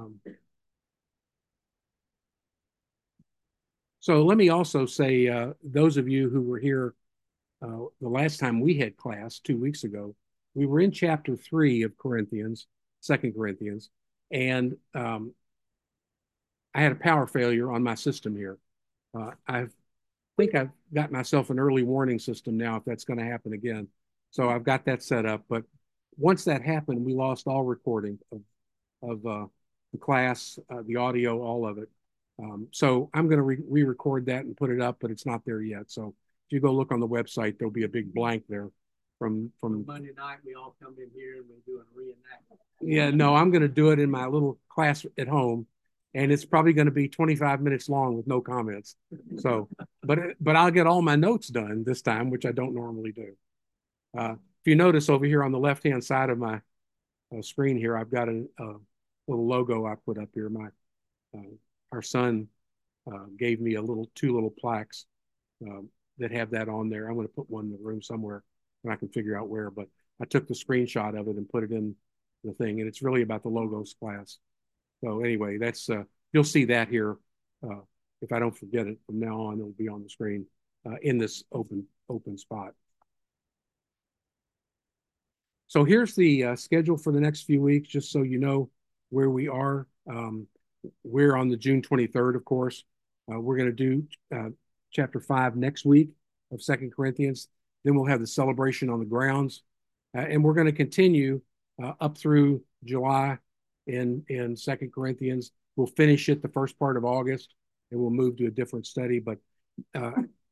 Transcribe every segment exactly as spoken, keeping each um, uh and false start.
Um, so let me also say, uh, those of you who were here uh, the last time we had class two weeks ago, we were in chapter three of Corinthians, Second Corinthians, and um, I had a power failure on my system here. Uh, I think I've got myself an early warning system now if that's going to happen again. So I've got that set up. But once that happened, we lost all recording of, of uh, the class, uh, the audio, all of it. Um, so I'm going to re- re-record that and put it up, but it's not there yet. So if you go look on the website, there'll be a big blank there from from Monday night. We all come in here and we do a reenactment. Yeah, no, I'm going to do it in my little class at home, and it's probably going to be twenty-five minutes long with no comments. So, but but I'll get all my notes done this time, which I don't normally do. Uh, if you notice over here on the left-hand side of my uh, screen here, I've got a, a little logo I put up here. My uh, our son uh, gave me a little two little plaques um, that have that on there. I'm going to put one in the room somewhere, and I can figure out where. But I took the screenshot of it and put it in the thing, and it's really about the logos class. So anyway, that's uh, you'll see that here. Uh, if I don't forget it from now on, it'll be on the screen uh, in this open open spot. So here's the uh, schedule for the next few weeks, just so you know where we are. Um, we're on the June twenty-third, of course. Uh, we're going to do uh, chapter five next week of Second Corinthians. Then we'll have the celebration on the grounds. Uh, and we're going to continue uh, up through July in, in Second Corinthians. We'll finish it the first part of August, and we'll move to a different study. But uh,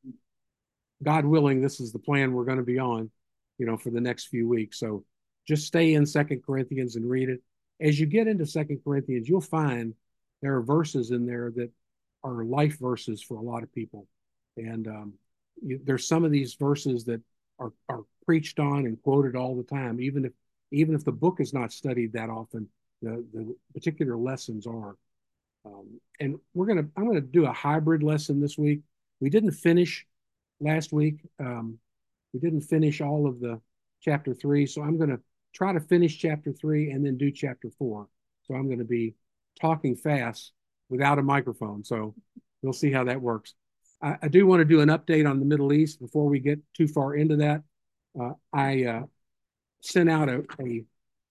God willing, this is the plan we're going to be on, you know, for the next few weeks. So just stay in Second Corinthians and read it. As you get into Second Corinthians, you'll find there are verses in there that are life verses for a lot of people. And um, you, there's some of these verses that are, are preached on and quoted all the time, even if even if the book is not studied that often, the, the particular lessons are. Um, and we're gonna I'm gonna do a hybrid lesson this week. We didn't finish last week. Um, we didn't finish all of the chapter three, so I'm gonna try to finish chapter three and then do chapter four. So I'm gonna be talking fast without a microphone. So we'll see how that works. I, I do want to do an update on the Middle East before we get too far into that. Uh, I uh, sent out a, a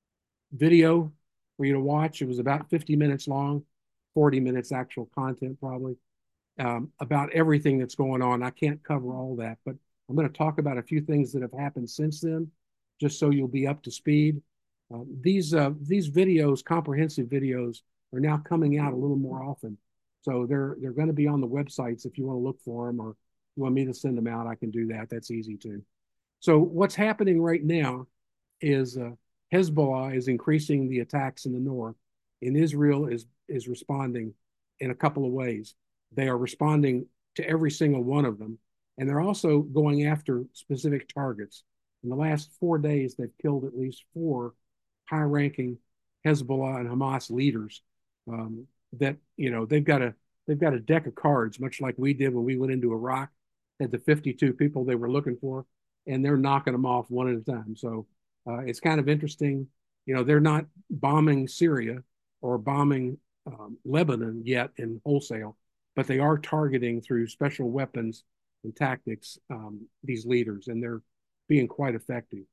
video for you to watch. It was about fifty minutes long, forty minutes actual content probably, um, about everything that's going on. I can't cover all that, but I'm going to talk about a few things that have happened since then, just so you'll be up to speed. Uh, these uh, these videos, comprehensive videos, are now coming out a little more often. So they're they're going to be on the websites if you want to look for them, or if you want me to send them out, I can do that. That's easy too. So what's happening right now is uh, Hezbollah is increasing the attacks in the north, and Israel is is responding in a couple of ways. They are responding to every single one of them, and they're also going after specific targets. In the last four days, they've killed at least four high-ranking Hezbollah and Hamas leaders. Um, that you know they've got a they've got a deck of cards, much like we did when we went into Iraq. Had the fifty-two people they were looking for, and they're knocking them off one at a time. So uh, it's kind of interesting. You know, they're not bombing Syria or bombing um, Lebanon yet in wholesale, but they are targeting through special weapons and tactics um, these leaders, and they're being quite effective.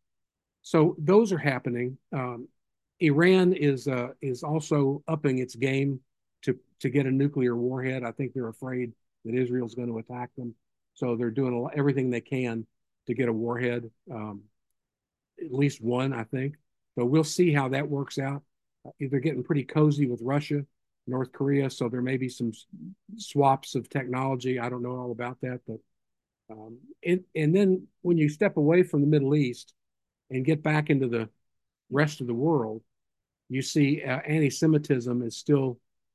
So those are happening. Um, Iran is uh, is also upping its game to to get a nuclear warhead. I think they're afraid that Israel's going to attack them, so they're doing everything they can to get a warhead, um, at least one, I think. So we'll see how that works out. Uh, they're getting pretty cozy with Russia, North Korea, so there may be some swaps of technology. I don't know all about that, but um, and, and then when you step away from the Middle East and get back into the rest of the world, you see uh, anti-Semitism is still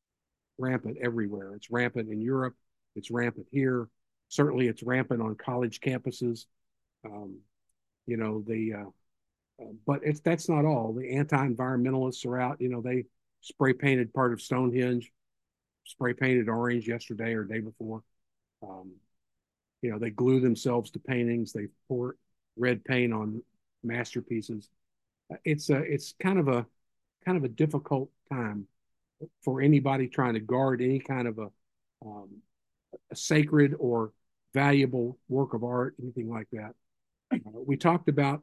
rampant everywhere. It's rampant in Europe. It's rampant here. Certainly, it's rampant on college campuses. Um, you know, the uh, uh, but it's that's not all. The anti-environmentalists are out. You know, they spray painted part of Stonehenge, spray painted orange yesterday or day before. Um, you know, they glue themselves to paintings. They pour red paint on masterpieces. It's a it's kind of a kind of a difficult time for anybody trying to guard any kind of a, um, a sacred or valuable work of art, anything like that. Uh, we talked about,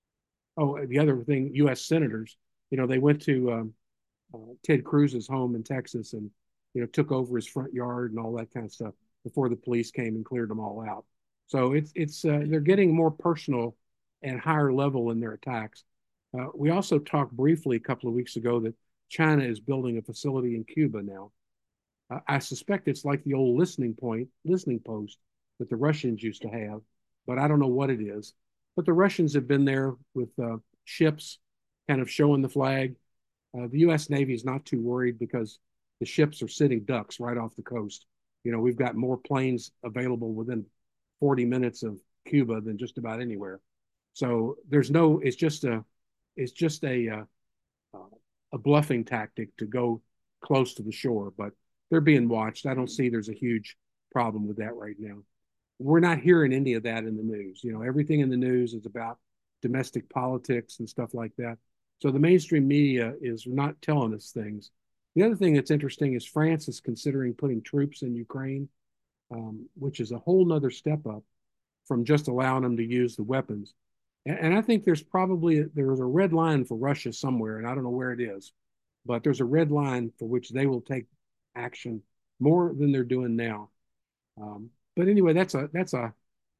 oh, the other thing, U S senators, you know, they went to um, uh, Ted Cruz's home in Texas and, you know, took over his front yard and all that kind of stuff before the police came and cleared them all out. So it's, it's, uh, they're getting more personal and higher level in their attacks. Uh, we also talked briefly a couple of weeks ago that China is building a facility in Cuba now. Uh, I suspect it's like the old listening point, listening post that the Russians used to have, but I don't know what it is. But the Russians have been there with uh, ships kind of showing the flag. Uh, the U S Navy is not too worried because the ships are sitting ducks right off the coast. You know, we've got more planes available within forty minutes of Cuba than just about anywhere. So there's no, it's just a, it's just a, uh, uh, a bluffing tactic to go close to the shore, but they're being watched. I don't see there's a huge problem with that right now. We're not hearing any of that in the news. You know, everything in the news is about domestic politics and stuff like that. So the mainstream media is not telling us things. The other thing that's interesting is France is considering putting troops in Ukraine, um, which is a whole nother step up from just allowing them to use the weapons. And, and I think there's probably, there's a red line for Russia somewhere, and I don't know where it is, but there's a red line for which they will take action more than they're doing now. Um, but anyway, that's a that's a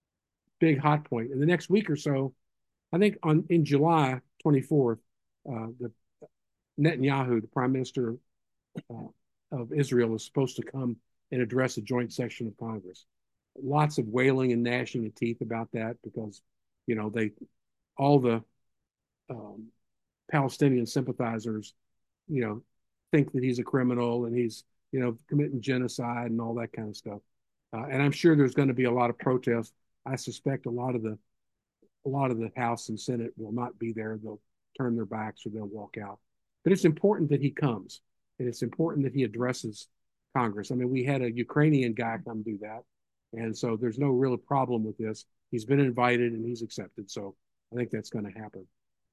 big hot point. In the next week or so, I think on in July twenty-fourth, uh, the Netanyahu, the prime minister uh, of Israel, is supposed to come and address a joint session of Congress. Lots of wailing and gnashing of teeth about that because, you know, they all the um, Palestinian sympathizers, you know, think that he's a criminal and he's, you know, committing genocide and all that kind of stuff. Uh, and I'm sure there's going to be a lot of protests. I suspect a lot of the a lot of the House and Senate will not be there. They'll turn their backs or they'll walk out. But it's important that he comes, and it's important that he addresses Congress. I mean, we had a Ukrainian guy come do that, and so there's no real problem with this. He's been invited and he's accepted, so I think that's going to happen.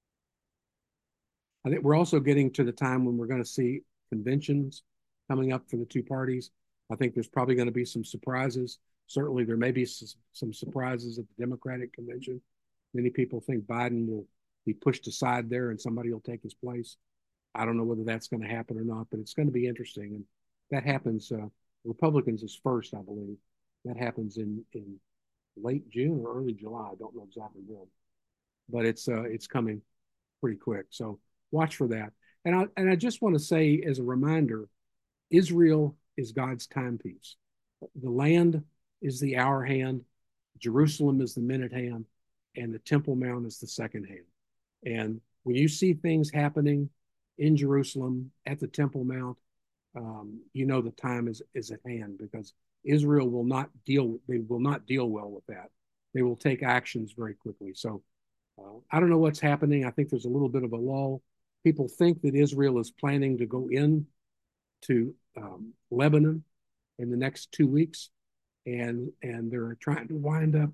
I think we're also getting to the time when we're going to see conventions coming up for the two parties. I think there's probably going to be some surprises. Certainly, there may be some surprises at the Democratic convention. Many people think Biden will be pushed aside there and somebody will take his place. I don't know whether that's going to happen or not, but it's going to be interesting. And that happens, uh, Republicans is first, I believe. That happens in, in late June or early July. I don't know exactly when, but it's, uh, it's coming pretty quick. So watch for that. And I, and I just want to say as a reminder, Israel is God's timepiece. The land is the hour hand, Jerusalem is the minute hand, and the Temple Mount is the second hand. And when you see things happening in Jerusalem at the Temple Mount, um, you know the time is, is at hand because Israel will not deal, they will not deal well with that. They will take actions very quickly. So uh, I don't know what's happening. I think there's a little bit of a lull. People think that Israel is planning to go in to um, Lebanon in the next two weeks, and and they're trying to wind up,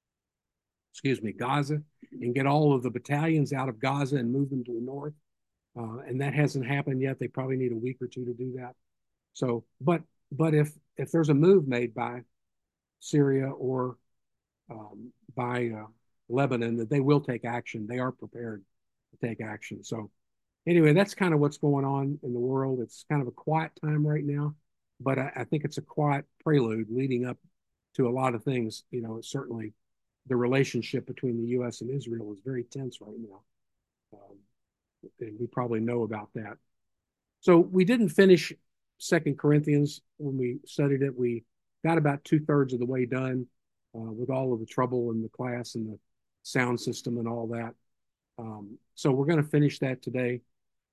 excuse me, Gaza and get all of the battalions out of Gaza and move them to the north. Uh, and that hasn't happened yet. They probably need a week or two to do that. So, but but if if there's a move made by Syria or um, by uh, Lebanon, that they will take action. They are prepared to take action. So anyway, that's kind of what's going on in the world. It's kind of a quiet time right now, but I, I think it's a quiet prelude leading up to a lot of things. You know, certainly the relationship between the U S and Israel is very tense right now. Um, and we probably know about that. So we didn't finish Second Corinthians when we studied it. We got about two thirds of the way done uh, with all of the trouble in the class and the sound system and all that. Um, so we're going to finish that today.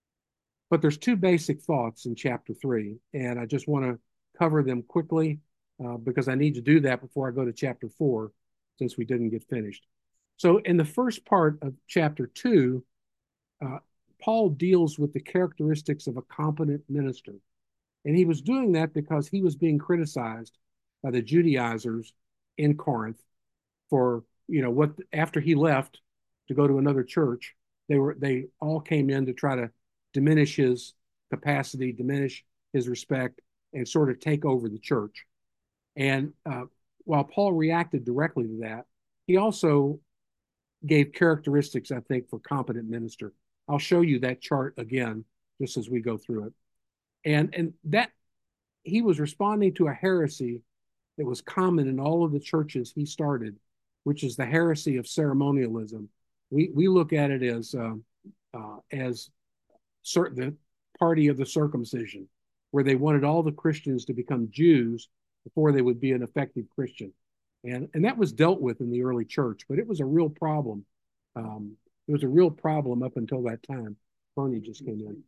But there's two basic thoughts in chapter three, and I just want to cover them quickly uh, because I need to do that before I go to chapter four, since we didn't get finished. So in the first part of chapter two, uh, Paul deals with the characteristics of a competent minister. And he was doing that because he was being criticized by the Judaizers in Corinth for, you know, what, after he left to go to another church, they were, they all came in to try to diminish his capacity, diminish his respect and sort of take over the church. And uh, while Paul reacted directly to that, he also gave characteristics, I think, for competent minister. I'll show you that chart again just as we go through it. And and that he was responding to a heresy that was common in all of the churches he started, which is the heresy of ceremonialism. We we look at it as uh, uh, as certain the party of the circumcision, where they wanted all the Christians to become Jews before they would be an effective Christian, and and that was dealt with in the early church, but it was a real problem. Um, it was a real problem up until that time. Bernie just came in.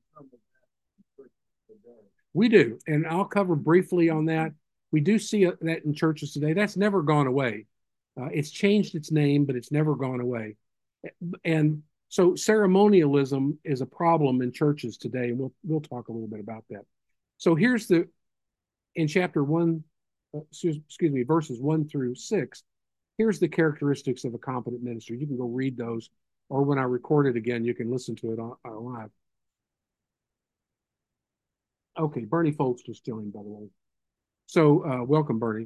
We do, and I'll cover briefly on that. We do see that in churches today. That's never gone away. Uh, it's changed its name, but it's never gone away. And so ceremonialism is a problem in churches today, and we'll we'll talk a little bit about that. So here's the in chapter one, uh, excuse, excuse me, verses one through six. Here's the characteristics of a competent minister. You can go read those, or when I record it again, you can listen to it on, on live. Okay, Bernie Foltz just joined, by the way. So uh, welcome, Bernie.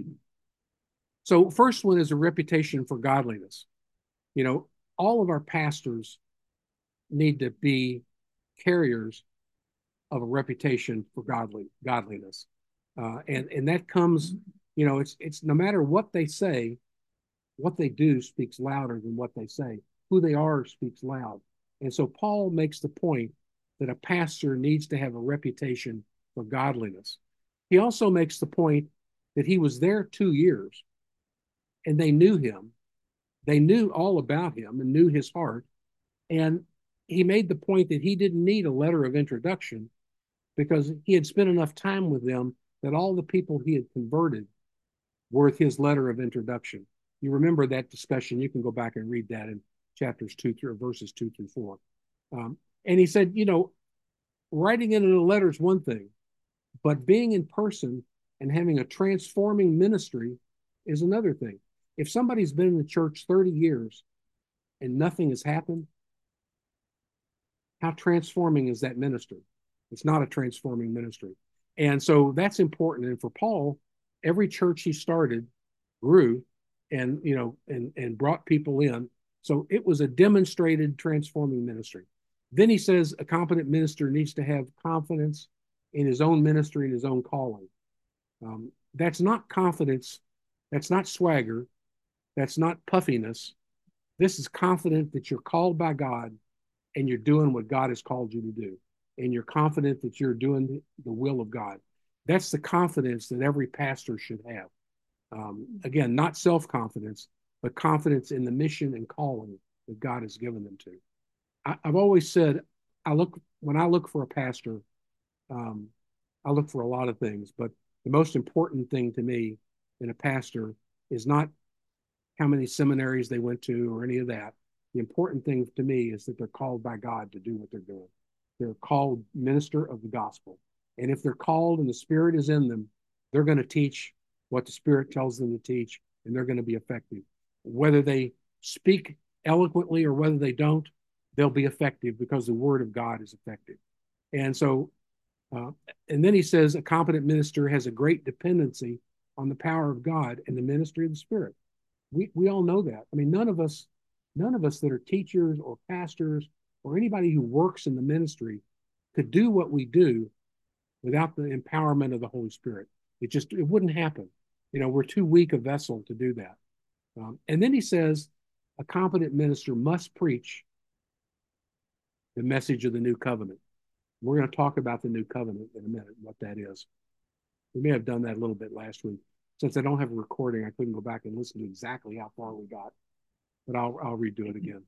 So first one is a reputation for godliness. You know, all of our pastors need to be carriers of a reputation for godly godliness, uh, and and that comes, you know, it's it's no matter what they say, what they do speaks louder than what they say. Who they are speaks loud, and so Paul makes the point that a pastor needs to have a reputation for godliness. He also makes the point that he was there two years, and they knew him. They knew all about him and knew his heart. And he made the point that he didn't need a letter of introduction because he had spent enough time with them that all the people he had converted were his letter of introduction. You remember that discussion. You can go back and read that in chapters two through verses two through four. Um, and he said, you know, writing it in a letter is one thing, but being in person and having a transforming ministry is another thing. If somebody's been in the church thirty years and nothing has happened, how transforming is that ministry? It's not a transforming ministry. And so that's important. And for Paul, every church he started grew and, you know, and, and brought people in. So it was a demonstrated transforming ministry. Then he says a competent minister needs to have confidence in his own ministry and his own calling. Um, that's not confidence. That's not swagger. That's not puffiness. This is confident that you're called by God and you're doing what God has called you to do. And you're confident that you're doing the will of God. That's the confidence that every pastor should have. Um, again, not self-confidence, but confidence in the mission and calling that God has given them to. I, I've always said, I look when I look for a pastor, um, I look for a lot of things, but the most important thing to me in a pastor is not how many seminaries they went to or any of that. The important thing to me is that they're called by God to do what they're doing. They're called minister of the gospel. And if they're called and the Spirit is in them, they're going to teach what the Spirit tells them to teach, and they're going to be effective. Whether they speak eloquently or whether they don't, they'll be effective because the Word of God is effective. And so, uh, and then he says a competent minister has a great dependency on the power of God and the ministry of the Spirit. We we all know that. I mean, none of us, none of us that are teachers or pastors or anybody who works in the ministry could do what we do without the empowerment of the Holy Spirit. It just, it wouldn't happen. You know, we're too weak a vessel to do that. Um, and then he says, a competent minister must preach the message of the new covenant. We're going to talk about the new covenant in a minute, what that is. We may have done that a little bit last week. Since I don't have a recording, I couldn't go back and listen to exactly how far we got, but I'll, I'll redo it again.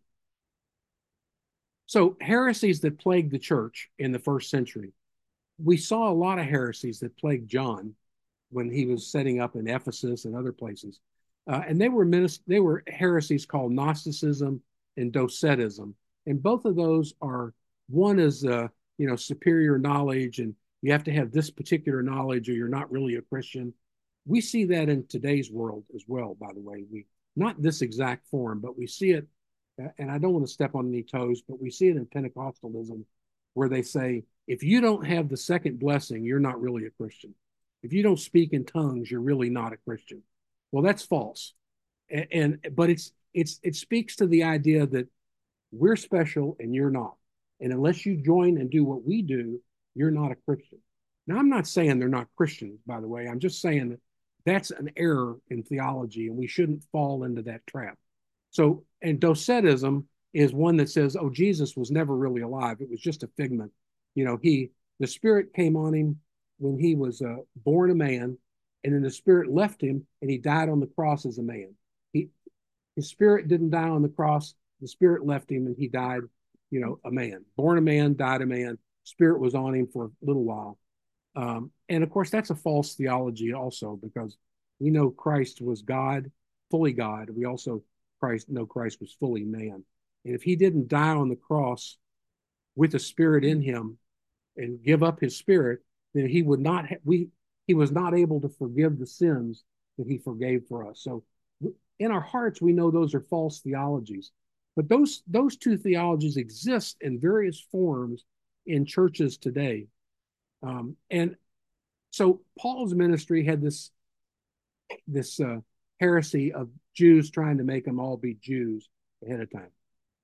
So heresies that plagued the church in the first century. We saw a lot of heresies that plagued John when he was setting up in Ephesus and other places. Uh, and they were minist- they were heresies called Gnosticism and Docetism. And both of those are, one is, uh, you know, superior knowledge, and you have to have this particular knowledge or you're not really a Christian. We see that in today's world as well, by the way. We, not this exact form, but we see it, and I don't want to step on any toes, but we see it in Pentecostalism where they say, if you don't have the second blessing, you're not really a Christian. If you don't speak in tongues, you're really not a Christian. Well, that's false. And, and but it's it's it speaks to the idea that we're special and you're not. And unless you join and do what we do, you're not a Christian. Now, I'm not saying they're not Christians, by the way. I'm just saying that that's an error in theology, and we shouldn't fall into that trap. So, and Docetism is one that says, oh, Jesus was never really alive. It was just a figment. You know, he, the Spirit came on him when he was uh, born a man, and then the Spirit left him, and he died on the cross as a man. He, his Spirit didn't die on the cross. The Spirit left him, and he died, you know, a man. Born a man, died a man. Spirit was on him for a little while. Um, and of course, that's a false theology also, because we know Christ was God, fully God. We also Christ know Christ was fully man. And if he didn't die on the cross with the Spirit in him and give up his Spirit, then he would not ha- we he was not able to forgive the sins that he forgave for us. So in our hearts, we know those are false theologies. But those those two theologies exist in various forms in churches today. Um, and so Paul's ministry had this this uh, heresy of Jews trying to make them all be Jews ahead of time.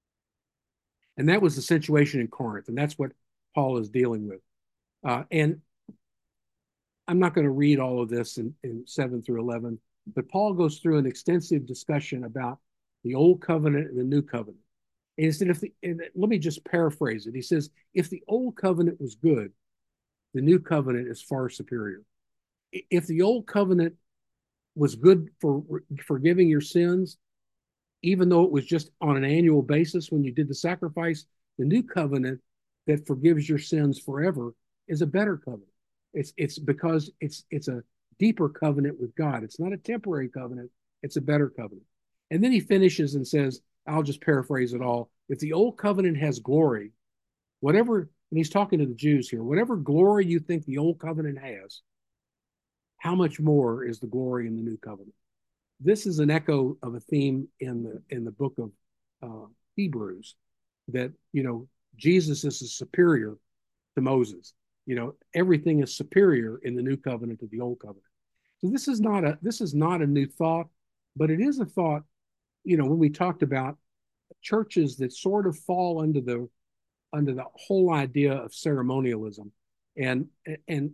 And that was the situation in Corinth, and that's what Paul is dealing with. Uh, and I'm not going to read all of this in, in seven through eleven, but Paul goes through an extensive discussion about the old covenant and the new covenant. And he said, if the, and let me just paraphrase it. He says, if the old covenant was good, the new covenant is far superior. If the old covenant was good for forgiving your sins, even though it was just on an annual basis when you did the sacrifice, the new covenant that forgives your sins forever is a better covenant. It's it's because it's it's a deeper covenant with God. It's not a temporary covenant, it's a better covenant. And then he finishes and says, I'll just paraphrase it all. If the old covenant has glory, whatever, and he's talking to the Jews here, whatever glory you think the old covenant has, how much more is the glory in the new covenant? This is an echo of a theme in the in the book of uh, Hebrews, that, you know, Jesus is superior to Moses. You know, everything is superior in the new covenant to the old covenant. So this is not a this is not a new thought, but it is a thought. You know, when we talked about churches that sort of fall under the under the whole idea of ceremonialism, and and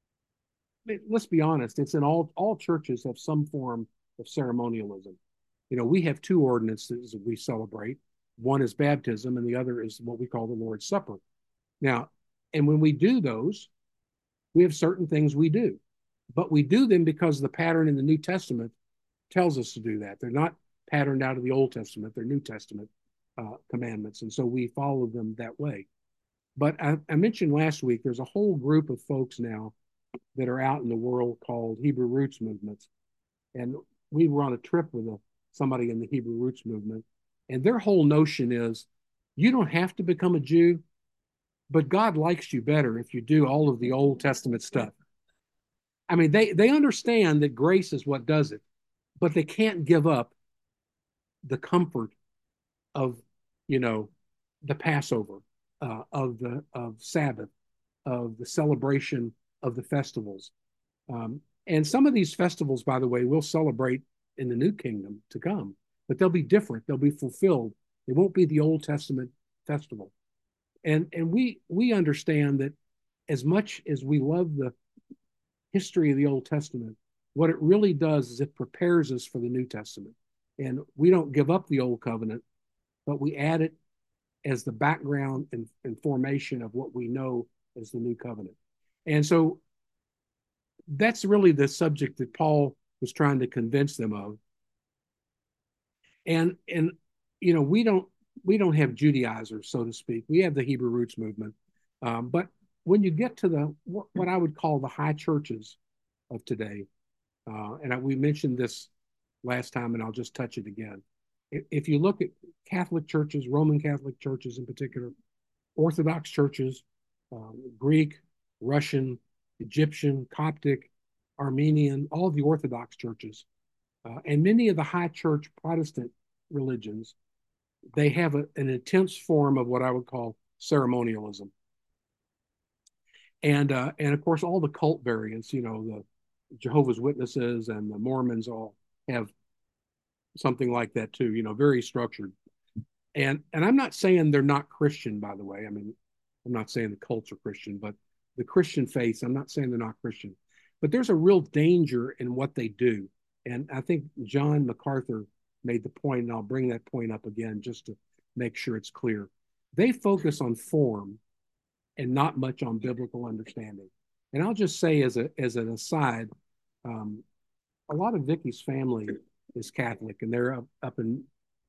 let's be honest, it's in all all churches have some form of ceremonialism. You know, we have two ordinances we celebrate. One is baptism, and the other is what we call the Lord's Supper. Now, and when we do those, we have certain things we do, but we do them because the pattern in the New Testament tells us to do that. They're not patterned out of the Old Testament; they're New Testament uh, commandments, and so we follow them that way. But I, I mentioned last week there's a whole group of folks now that are out in the world called Hebrew Roots movements, and we were on a trip with a, somebody in the Hebrew Roots movement, and their whole notion is you don't have to become a Jew, but God likes you better if you do all of the Old Testament stuff. I mean, they they understand that grace is what does it, but they can't give up the comfort of, you know, the Passover, uh, of the of Sabbath, of the celebration of the festivals. Um, and some of these festivals, by the way, we'll celebrate in the new kingdom to come, but they'll be different. They'll be fulfilled. It won't be the Old Testament festival. And and we we understand that as much as we love the history of the Old Testament, what it really does is it prepares us for the New Testament. And we don't give up the Old Covenant, but we add it as the background and, and formation of what we know as the New Covenant. And so that's really the subject that Paul was trying to convince them of. And and you know, we don't we don't have Judaizers, so to speak. We have the Hebrew Roots movement. Um, but when you get to the what, what I would call the high churches of today, uh, and I, we mentioned this last time, and I'll just touch it again. If, if you look at Catholic churches, Roman Catholic churches in particular, Orthodox churches, um, Greek, Russian, Egyptian, Coptic, Armenian, all of the Orthodox churches, uh, and many of the high church Protestant religions, they have a, an intense form of what I would call ceremonialism. and uh, and of course all the cult variants. You know, the Jehovah's Witnesses and the Mormons all have something like that too. You know, very structured. And and I'm not saying they're not Christian, by the way. I mean, I'm not saying the cults are Christian, but the Christian faiths, I'm not saying they're not Christian. But there's a real danger in what they do. And I think John MacArthur made the point, and I'll bring that point up again just to make sure it's clear. They focus on form and not much on biblical understanding. And I'll just say as a as an aside, um, a lot of Vicky's family is Catholic, and they're up, up in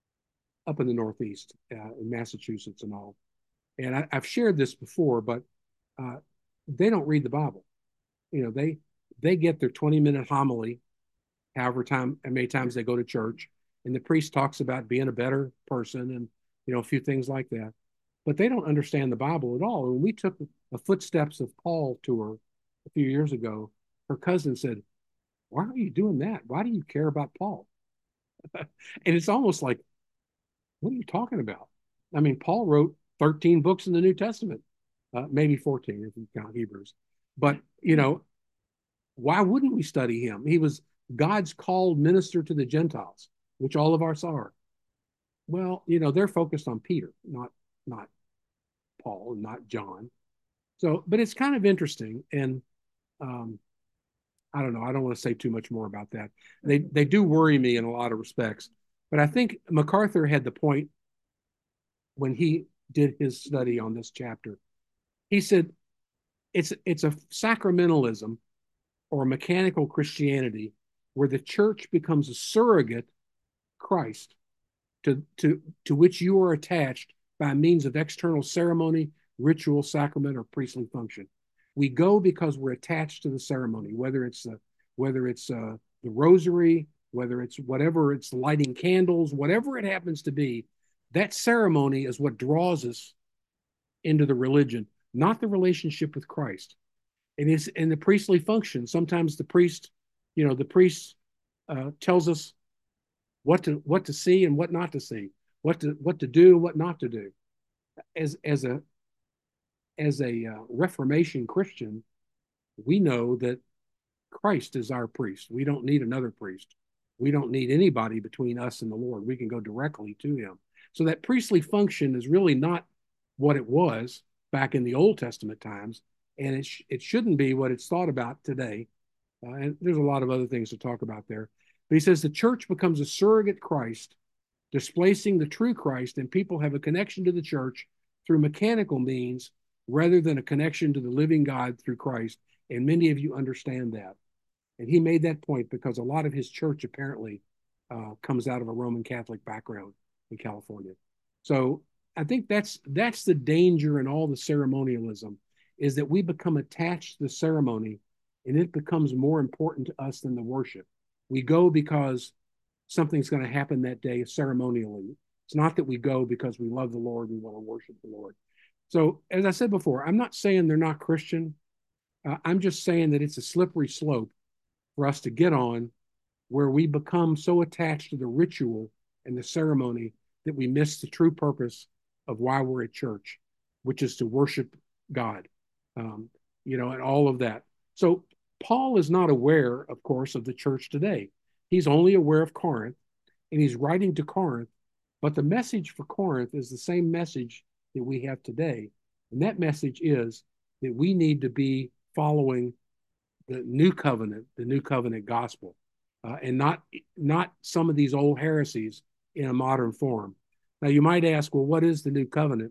up in the Northeast, uh, in Massachusetts and all. And I, I've shared this before, but uh, they don't read the Bible. You know, they they get their twenty minute homily, however time how many times they go to church, and the priest talks about being a better person and you know a few things like that. But they don't understand the Bible at all. And when we took a Footsteps of Paul tour a few years ago, her cousin said, "Why are you doing that? Why do you care about Paul?" And it's almost like, what are you talking about? I mean, Paul wrote thirteen books in the New Testament, uh, maybe fourteen if you count Hebrews. But, you know, why wouldn't we study him? He was God's called minister to the Gentiles, which all of us are. Well, you know, they're focused on Peter, not not Paul and not John. So, but it's kind of interesting. And um, I don't know. I don't want to say too much more about that. They they do worry me in a lot of respects. But I think MacArthur had the point when he did his study on this chapter. He said it's it's a sacramentalism or mechanical Christianity where the church becomes a surrogate Christ to, to, to which you are attached by means of external ceremony, ritual, sacrament, or priestly function. We go because we're attached to the ceremony, whether it's uh, whether it's uh, the rosary, whether it's whatever, it's lighting candles, whatever it happens to be. That ceremony is what draws us into the religion, not the relationship with Christ. And it's in the priestly function. Sometimes the priest, you know, the priest uh, tells us what to what to see and what not to see, what to what to do and what not to do. As as a as a uh, Reformation Christian, we know that Christ is our priest. We don't need another priest. We don't need anybody between us and the Lord. We can go directly to him. So that priestly function is really not what it was back in the Old Testament times, and it, sh- it shouldn't be what it's thought about today. Uh, and there's a lot of other things to talk about there. But he says the church becomes a surrogate Christ, displacing the true Christ, and people have a connection to the church through mechanical means rather than a connection to the living God through Christ. And many of you understand that. And he made that point because a lot of his church apparently uh, comes out of a Roman Catholic background in California. So I think that's that's the danger in all the ceremonialism, is that we become attached to the ceremony and it becomes more important to us than the worship. We go because something's going to happen that day ceremonially. It's not that we go because we love the Lord, we want to worship the Lord. So as I said before, I'm not saying they're not Christian. Uh, I'm just saying that it's a slippery slope for us to get on where we become so attached to the ritual and the ceremony that we miss the true purpose of why we're at church, which is to worship God, um, you know, and all of that. So Paul is not aware, of course, of the church today. He's only aware of Corinth, and he's writing to Corinth, but the message for Corinth is the same message that we have today. And that message is that we need to be following the new covenant, the new covenant gospel, uh, and not not some of these old heresies in a modern form. Now you might ask, well, what is the new covenant?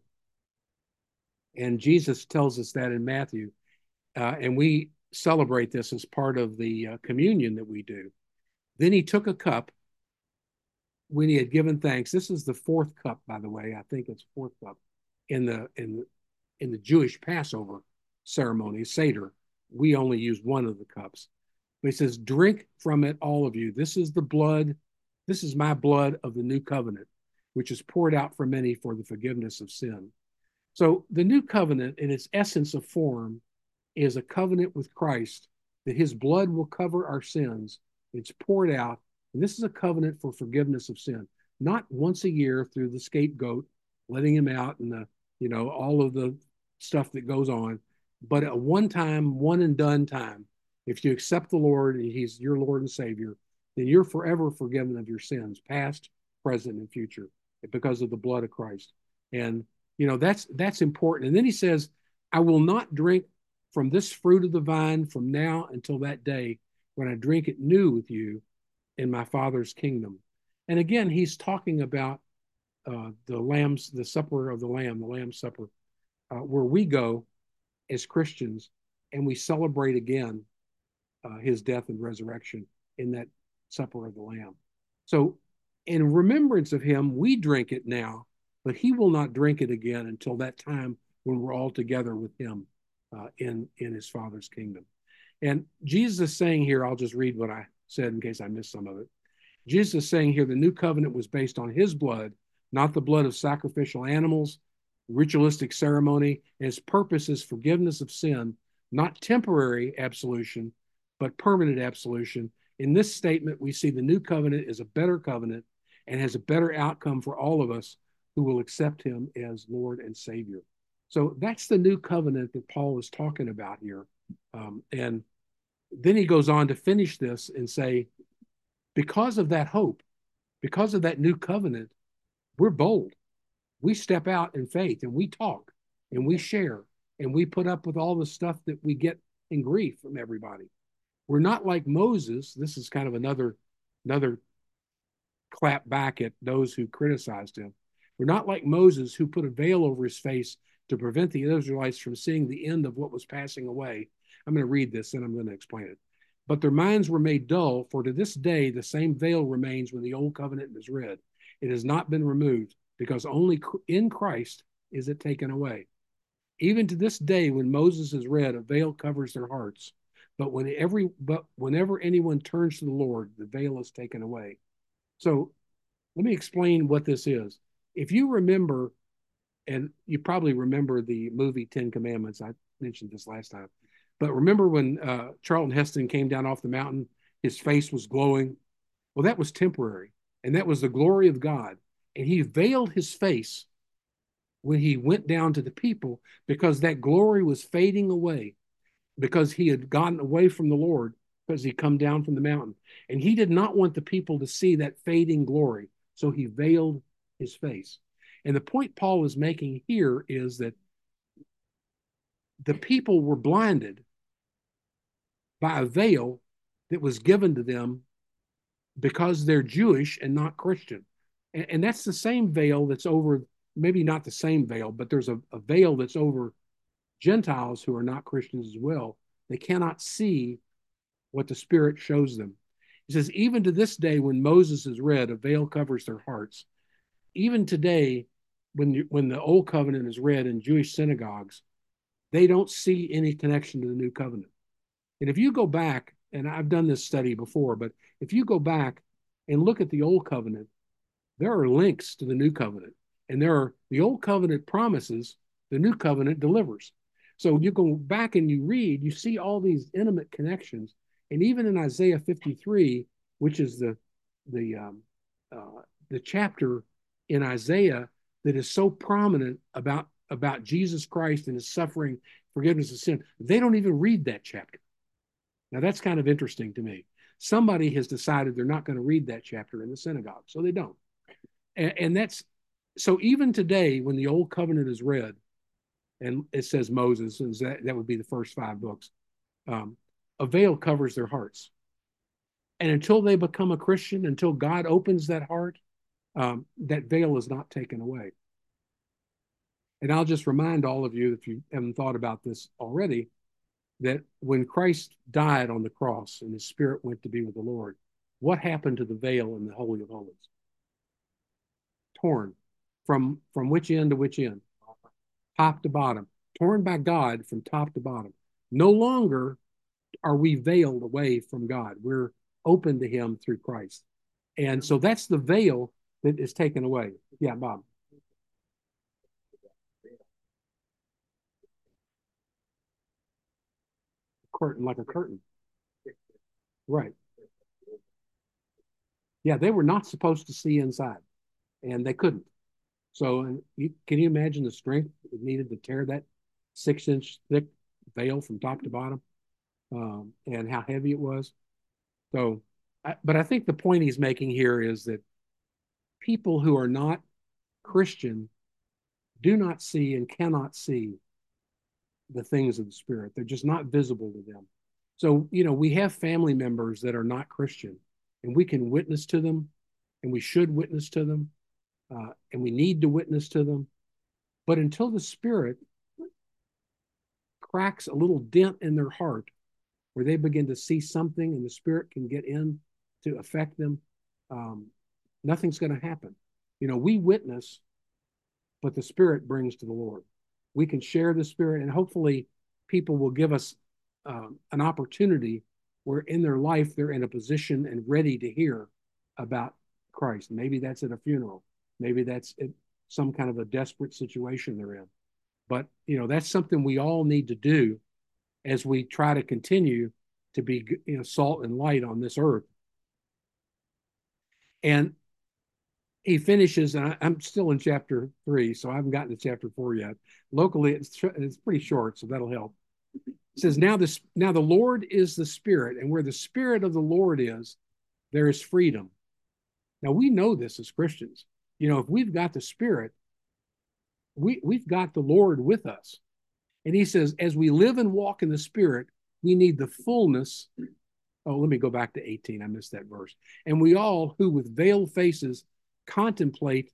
And Jesus tells us that in Matthew, uh, and we celebrate this as part of the uh, communion that we do. Then he took a cup when he had given thanks. This is the fourth cup, by the way. I think it's fourth cup in the in the, in the Jewish Passover ceremony, Seder. We only use one of the cups. But he says, drink from it, all of you. This is the blood. This is my blood of the new covenant, which is poured out for many for the forgiveness of sin. So the new covenant, in its essence of form, is a covenant with Christ, that his blood will cover our sins. It's poured out. And this is a covenant for forgiveness of sin, not once a year through the scapegoat, letting him out and the, you know, all of the stuff that goes on. but a one-time, one and done time. If you accept the Lord and He's your Lord and Savior, then you're forever forgiven of your sins, past, present, and future, because of the blood of Christ. And you know that's that's important. And then He says, "I will not drink from this fruit of the vine from now until that day when I drink it new with you in my Father's kingdom." And again, He's talking about uh, the lamb's, the supper of the Lamb, the Lamb's Supper, uh, where we go as Christians and we celebrate again uh, His death and resurrection in that supper of the Lamb. So, in remembrance of Him, we drink it now, but He will not drink it again until that time when we're all together with Him uh, in in His Father's kingdom. And Jesus is saying here, I'll just read what I said in case I missed some of it. Jesus is saying here the new covenant was based on His blood, not the blood of sacrificial animals, ritualistic ceremony, and its purpose is forgiveness of sin, not temporary absolution, but permanent absolution. In this statement, we see the new covenant is a better covenant and has a better outcome for all of us who will accept Him as Lord and Savior. So that's the new covenant that Paul is talking about here. Um, and then he goes on to finish this and say, because of that hope, because of that new covenant, we're bold. We step out in faith and we talk and we share and we put up with all the stuff that we get in grief from everybody. We're not like Moses. This is kind of another, another clap back at those who criticized him. We're not like Moses, who put a veil over his face to prevent the Israelites from seeing the end of what was passing away. I'm going to read this and I'm going to explain it. But their minds were made dull, for to this day the same veil remains when the old covenant is read. It has not been removed, because only in Christ is it taken away. Even to this day, when Moses is read, a veil covers their hearts. But when every but whenever anyone turns to the Lord, the veil is taken away. So let me explain what this is. If you remember, and you probably remember the movie Ten Commandments, I mentioned this last time. But remember when uh, Charlton Heston came down off the mountain, his face was glowing? Well, that was temporary, and that was the glory of God. And He veiled His face when He went down to the people, because that glory was fading away, because He had gotten away from the Lord, because He'd come down from the mountain. And He did not want the people to see that fading glory, so He veiled His face. And the point Paul is making here is that the people were blinded by a veil that was given to them because they're Jewish and not Christian. And, and that's the same veil that's over, maybe not the same veil, but there's a, a veil that's over Gentiles who are not Christians as well. They cannot see what the Spirit shows them. He says, even to this day, when Moses is read, a veil covers their hearts. Even today, when, you, when the Old Covenant is read in Jewish synagogues, they don't see any connection to the New Covenant. And if you go back, and I've done this study before, but if you go back and look at the Old Covenant, there are links to the New Covenant. And there are the Old Covenant promises, the New Covenant delivers. So you go back and you read, you see all these intimate connections. And even in Isaiah fifty-three, which is the, the, um, uh, the chapter in Isaiah that is so prominent about, about Jesus Christ and His suffering, forgiveness of sin, they don't even read that chapter. Now, that's kind of interesting to me. Somebody has decided they're not going to read that chapter in the synagogue, so they don't. And, and that's, so even today, when the Old Covenant is read, and it says Moses, and that, that would be the first five books, um, a veil covers their hearts. And until they become a Christian, until God opens that heart, um, that veil is not taken away. And I'll just remind all of you, if you haven't thought about this already, that when Christ died on the cross and His Spirit went to be with the Lord, what happened to the veil in the Holy of Holies? Torn. From, from which end to which end? Top to bottom. Torn by God from top to bottom. No longer are we veiled away from God. We're open to Him through Christ. And so that's the veil that is taken away. Yeah, Bob. Curtain, like a curtain. Right. Yeah, they were not supposed to see inside, and they couldn't. So you, can you imagine the strength it needed to tear that six inch thick veil from top to bottom, um, and how heavy it was. So, I, but I think the point he's making here is that people who are not Christian do not see and cannot see the things of the Spirit. They're just not visible to them. So, you know, we have family members that are not Christian, and we can witness to them, and we should witness to them, uh, and we need to witness to them. But until the Spirit cracks a little dent in their heart where they begin to see something and the Spirit can get in to affect them, um, nothing's going to happen. You know, we witness, but the Spirit brings to the Lord. We can share the Spirit, and hopefully people will give us um, an opportunity where in their life they're in a position and ready to hear about Christ. Maybe that's at a funeral. Maybe that's at some kind of a desperate situation they're in. But, you know, that's something we all need to do as we try to continue to be, you know, salt and light on this earth. And he finishes, and I, I'm still in chapter three, so I haven't gotten to chapter four yet. Locally, it's it's pretty short, so that'll help. It says, now this now the Lord is the Spirit, and where the Spirit of the Lord is, there is freedom. Now we know this as Christians. You know, if we've got the Spirit, we, we've got the Lord with us. And he says, as we live and walk in the Spirit, we need the fullness. Oh, let me go back to eighteen. I missed that verse. And we all who with veiled faces contemplate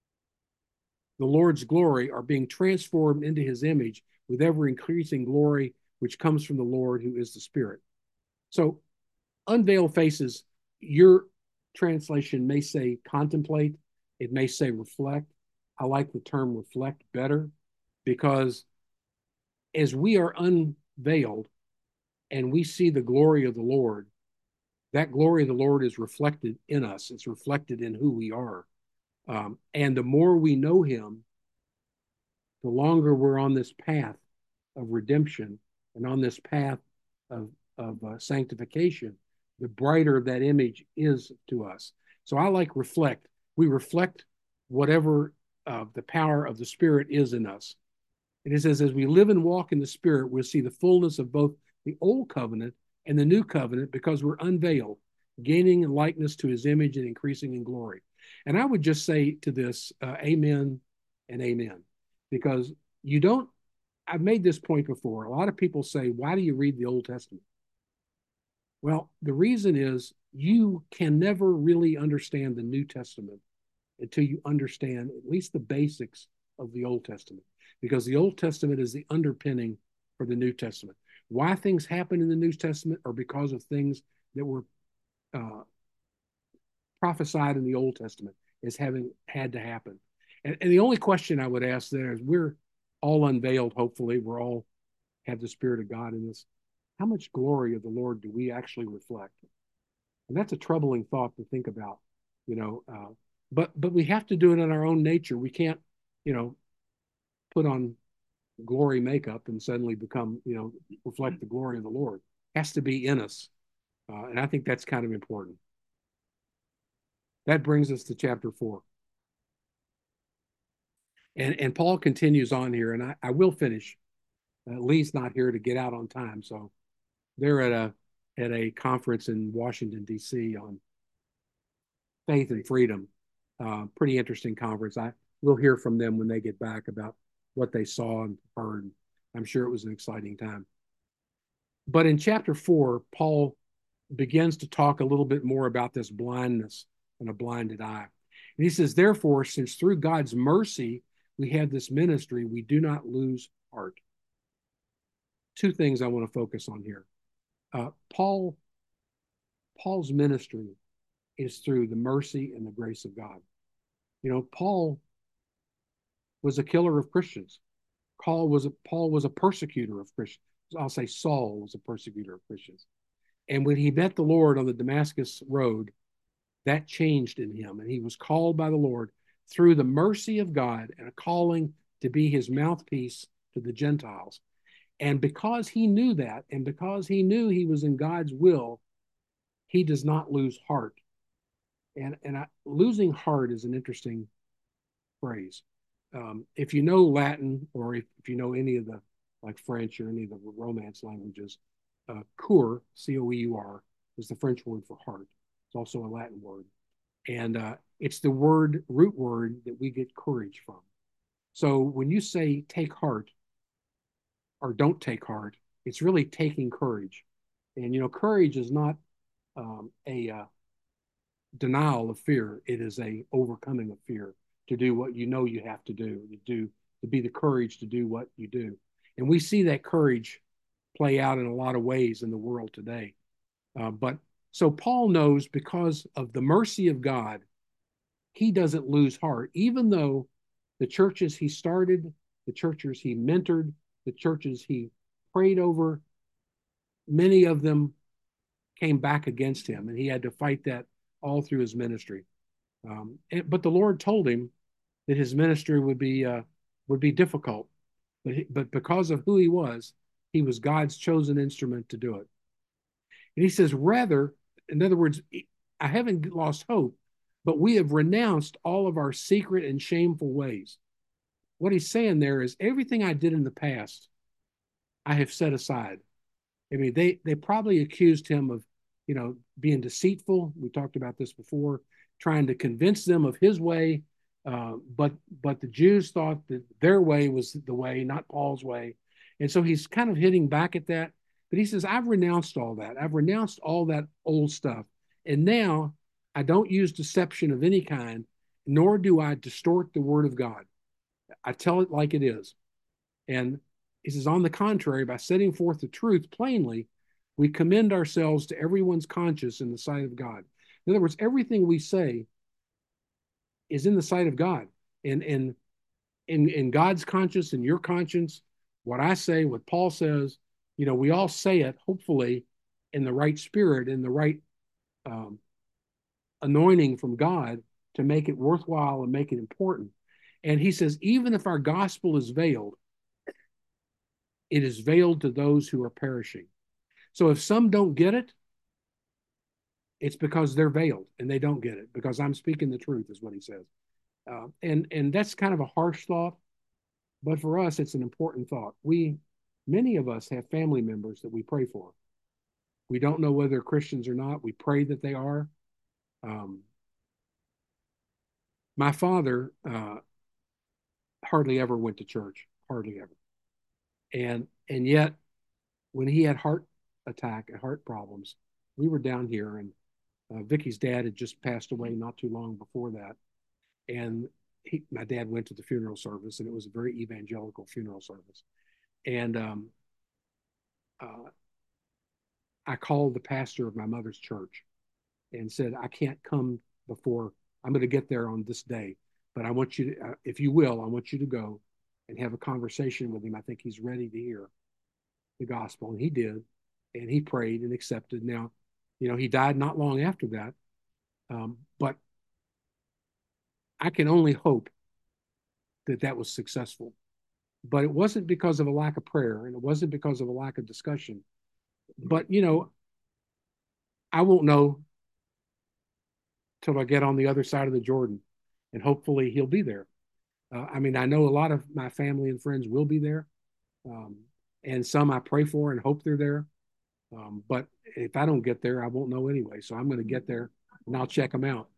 the Lord's glory are being transformed into his image with ever increasing glory, which comes from the Lord who is the Spirit. So unveiled faces, your translation may say contemplate. It may say reflect. I like the term reflect better because as we are unveiled and we see the glory of the Lord, that glory of the Lord is reflected in us. It's reflected in who we are. Um, and the more we know him, the longer we're on this path of redemption and on this path of, of uh, sanctification, the brighter that image is to us. So I like reflect. We reflect whatever uh, the power of the Spirit is in us. And it says, as we live and walk in the Spirit, we'll see the fullness of both the old covenant and the new covenant because we're unveiled, gaining in likeness to his image and increasing in glory. And I would just say to this, uh, amen and amen, because you don't, I've made this point before. A lot of people say, why do you read the Old Testament? Well, the reason is you can never really understand the New Testament until you understand at least the basics of the Old Testament, because the Old Testament is the underpinning for the New Testament. Why things happen in the New Testament are because of things that were uh, prophesied in the Old Testament as having had to happen. And, and the only question I would ask there is, we're all unveiled, hopefully, we're all have the Spirit of God in us. How much glory of the Lord do we actually reflect? And that's a troubling thought to think about, you know, uh, but, but we have to do it in our own nature. We can't, you know, put on glory makeup and suddenly become, you know, reflect the glory of the Lord. It has to be in us. Uh, and I think that's kind of important. That brings us to chapter four. And, and Paul continues on here, and I, I will finish. Uh, Lee's not here to get out on time, so they're at a at a conference in Washington, D C on faith and freedom. Uh, pretty interesting conference. I will hear from them when they get back about what they saw and heard. I'm sure it was an exciting time. But in chapter four, Paul begins to talk a little bit more about this blindness and a blinded eye. And he says, therefore, since through God's mercy we have this ministry, we do not lose heart. Two things I want to focus on here. Uh, Paul, Paul's ministry is through the mercy and the grace of God. You know, Paul was a killer of Christians. Paul was a, Paul was a persecutor of Christians. I'll say Saul was a persecutor of Christians. And when he met the Lord on the Damascus road, that changed in him. And he was called by the Lord through the mercy of God and a calling to be his mouthpiece to the Gentiles. And because he knew that, and because he knew he was in God's will, he does not lose heart. And, and I, losing heart is an interesting phrase. Um, if you know Latin, or if, if you know any of the like French or any of the Romance languages. Uh, coeur, C O E U R, is the French word for heart. It's also a Latin word. And uh, it's the word, root word, that we get courage from. So when you say take heart or don't take heart, it's really taking courage. And, you know, courage is not um, a uh, denial of fear. It is a overcoming of fear to do what you know you have to do, to do, to be the courage to do what you do. And we see that courage play out in a lot of ways in the world today. Uh, but so Paul knows, because of the mercy of God, he doesn't lose heart, even though the churches he started, the churches he mentored, the churches he prayed over, many of them came back against him, and he had to fight that all through his ministry. Um, and, but the Lord told him that his ministry would be uh, would be difficult, but he, but because of who he was, he was God's chosen instrument to do it. And he says, rather, in other words, I haven't lost hope, but we have renounced all of our secret and shameful ways. What he's saying there is, everything I did in the past, I have set aside. I mean, they they probably accused him of, you know, being deceitful. We talked about this before, trying to convince them of his way. Uh, but but the Jews thought that their way was the way, not Paul's way. And so he's kind of hitting back at that. But he says, I've renounced all that. I've renounced all that old stuff. And now I don't use deception of any kind, nor do I distort the word of God. I tell it like it is. And he says, on the contrary, by setting forth the truth plainly, we commend ourselves to everyone's conscience in the sight of God. In other words, everything we say is in the sight of God. And, and in, in God's conscience and your conscience, what I say, what Paul says, you know, we all say it, hopefully, in the right spirit, in the right um, anointing from God to make it worthwhile and make it important. And he says, even if our gospel is veiled, it is veiled to those who are perishing. So if some don't get it, it's because they're veiled and they don't get it, because I'm speaking the truth, is what he says. Uh, and and that's kind of a harsh thought, but for us, it's an important thought. We, many of us have family members that we pray for. We don't know whether they're Christians or not. We pray that they are. Um, my father uh, hardly ever went to church, hardly ever. And and yet, when he had heart attack and heart problems, we were down here, and uh, Vicky's dad had just passed away not too long before that. And he, my dad went to the funeral service, and it was a very evangelical funeral service. And um, uh, I called the pastor of my mother's church and said, I can't come before, I'm going to get there on this day, but I want you to, uh, if you will, I want you to go and have a conversation with him. I think he's ready to hear the gospel. And he did. And he prayed and accepted. Now, you know, he died not long after that. Um, but I can only hope that that was successful. But it wasn't because of a lack of prayer, and it wasn't because of a lack of discussion. But, you know, I won't know till I get on the other side of the Jordan, and hopefully he'll be there. Uh, I mean, I know a lot of my family and friends will be there, um, and some I pray for and hope they're there. Um, but if I don't get there, I won't know anyway. So I'm going to get there and I'll check them out.